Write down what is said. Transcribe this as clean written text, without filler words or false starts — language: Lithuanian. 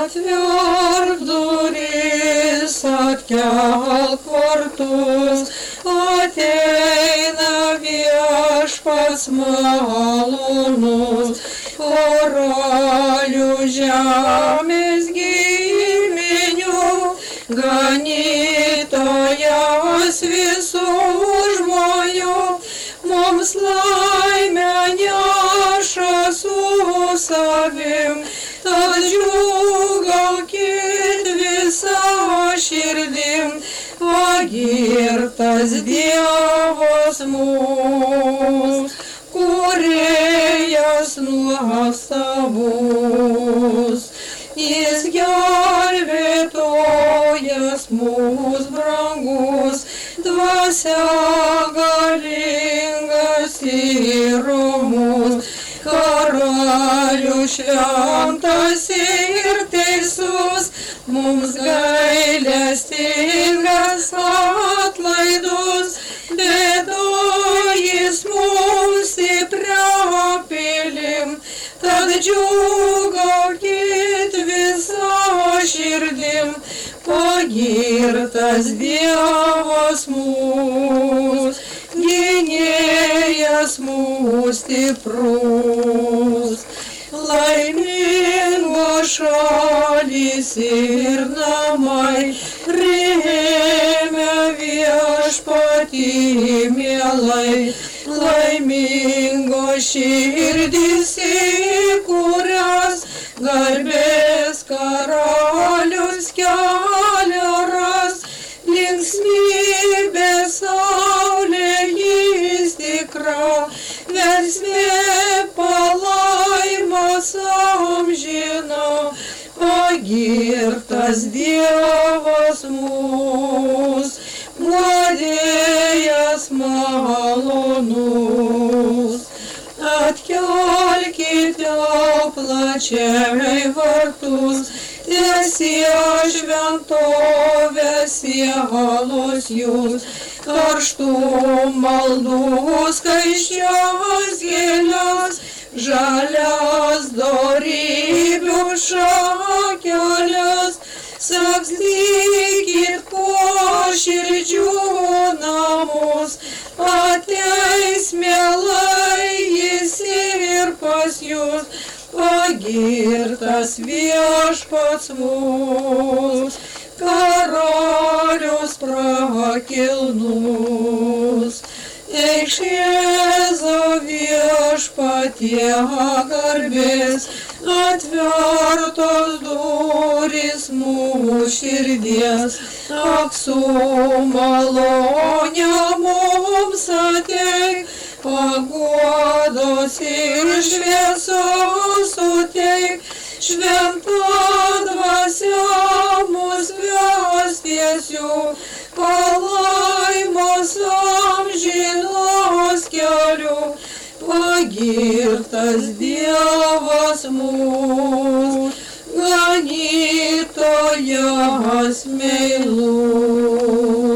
Atverk duris, atkelk vartus, ateina Viešpats malonus, karalių žemės giminių, ganytojas visų žmonių, mums laimę neša su savim, tad džiūgaukit visą širdim, pagirtas Dievas mūs, kūrėjas nuostabus, jis gelbėtojas mūs brangus, dvasia galingas ir romus, karalių šventas ir teisus, mums gailestingas atlaidus, bėdoj jis mums stiprią pilim, tad džiūgaukit visą širdim, pagirtas Dievas mūs, gynėjas mūs stiprus. Laimingos šalys ir namai, priėmė Viešpatį mielai, laimingos širdys, į kurias garbės karalius kelią ras, linksmybė saulė jis tikra, versmė palaimas amžina, pagirtas Dievas mūs, guodėjas malonus. Atkelkite plačiai vartus, tiesie šventovės sielos jūs, karštų maldų skaisčios gėlės, žalias dorybių šakelės, sakstykit po širdžių namus, ateis mielai jis ir pas jūs, pagirtas Viešpats mūs, karalius prakilnus. Eikš Jėzau Viešpatie garbės, atvertos durys mūsų širdies, ak su malonė mums ateik, paguodos ir šviesos suteik, šventa dvasia mus ves tiesiu, palaimos amžinos keliu, pagirtas Dievas mūs, ganytojas meilus.